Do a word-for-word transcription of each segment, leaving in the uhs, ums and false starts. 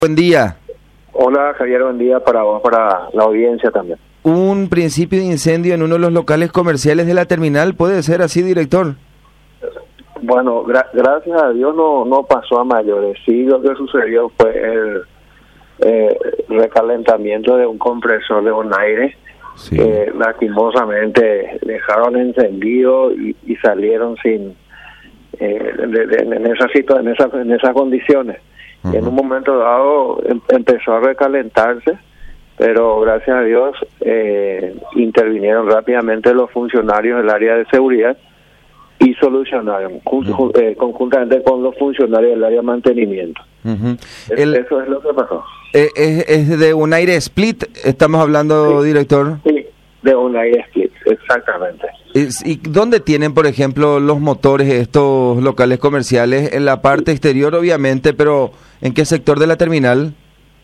Buen día. Hola Javier, buen día para vos, para la audiencia también. Un principio de incendio en uno de los locales comerciales de la terminal, ¿puede ser así, director? Bueno, gra gracias a Dios no no pasó a mayores. Sí, lo que sucedió fue el eh, recalentamiento de un compresor de un aire. Sí. Que lastimosamente dejaron encendido y, y salieron sin eh, de, de, en esa situación, en, esa, en esas condiciones. Uh-huh. Y en un momento dado em, empezó a recalentarse, pero gracias a Dios eh, intervinieron rápidamente los funcionarios del área de seguridad y solucionaron uh-huh. eh, conjuntamente con los funcionarios del área de mantenimiento. Uh-huh. es, El, eso es lo que pasó. Eh, es, ¿Es de un aire split? ¿Estamos hablando, sí, director? Sí, de un aire split, exactamente. ¿Y dónde tienen, por ejemplo, los motores estos locales comerciales? En la parte exterior, obviamente, pero ¿en qué sector de la terminal?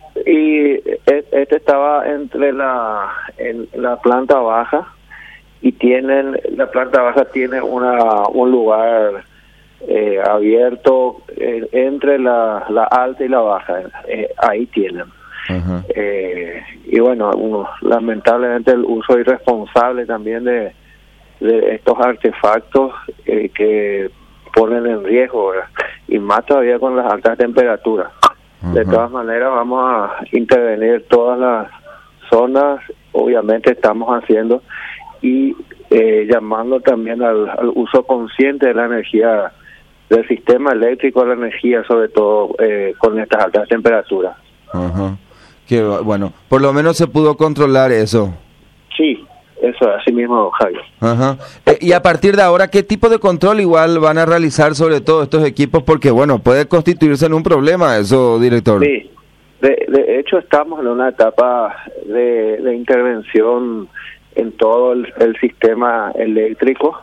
Y este estaba entre la en la planta baja y tienen la planta baja tiene una un lugar eh, abierto eh, entre la, la alta y la baja, eh, ahí tienen. Uh-huh. eh, y bueno, uno, lamentablemente el uso irresponsable también de de estos artefactos eh, que ponen en riesgo, ¿verdad? Y más todavía con las altas temperaturas. Uh-huh. De todas maneras vamos a intervenir todas las zonas, obviamente estamos haciendo, y eh, llamando también al, al uso consciente de la energía, del sistema eléctrico, de la energía, sobre todo eh, con estas altas temperaturas. Uh-huh. Que bueno, por lo menos se pudo controlar eso. Sí. Eso, así mismo, Javier. Ajá. Eh, y a partir de ahora, ¿qué tipo de control igual van a realizar sobre todo estos equipos? Porque, bueno, puede constituirse en un problema eso, director. Sí, de, de hecho estamos en una etapa de, de intervención en todo el, el sistema eléctrico.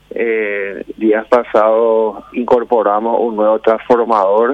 Eh, días pasados incorporamos un nuevo transformador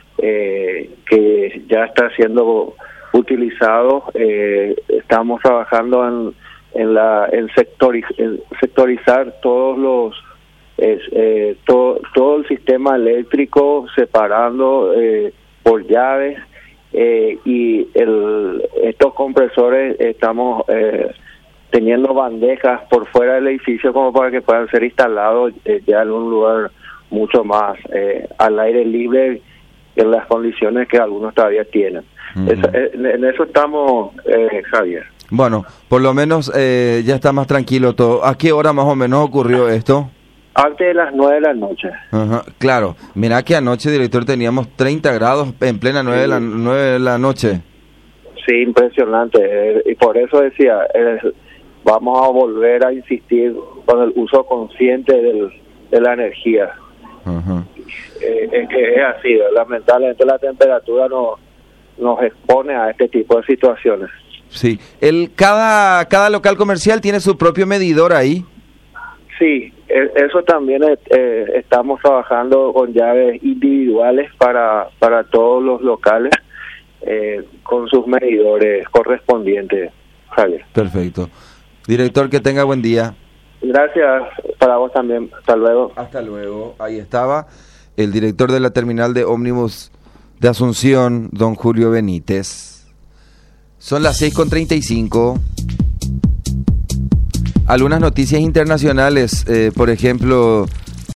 eh, que ya está siendo utilizado. Eh, estamos trabajando en en la en, sectoriz, en sectorizar todos los eh, eh, todo todo el sistema eléctrico, separando eh, por llaves eh, y el estos compresores estamos eh, teniendo bandejas por fuera del edificio como para que puedan ser instalados eh, ya en un lugar mucho más eh, al aire libre, en las condiciones que algunos todavía tienen. Uh-huh. Eso, en, en eso estamos, eh, Javier. Bueno, por lo menos eh, ya está más tranquilo todo. ¿A qué hora más o menos ocurrió esto? Antes de las nueve de la noche. Ajá, claro. Mirá que anoche, director, teníamos treinta grados en plena nueve, sí. de la, nueve de la noche. Sí, impresionante. Eh, y por eso decía, eh, vamos a volver a insistir con el uso consciente del, de la energía. Ajá. Eh, es que es así, lamentablemente la temperatura no, nos expone a este tipo de situaciones. Sí, el cada cada local comercial tiene su propio medidor ahí. Sí, eso también eh, estamos trabajando con llaves individuales para para todos los locales eh, con sus medidores correspondientes, Javier. Perfecto. Director, que tenga buen día. Gracias, para vos también. Hasta luego. Hasta luego. Ahí estaba el director de la terminal de ómnibus de Asunción, don Julio Benítez. Son las seis con treinta y cinco. Algunas noticias internacionales, eh, por ejemplo,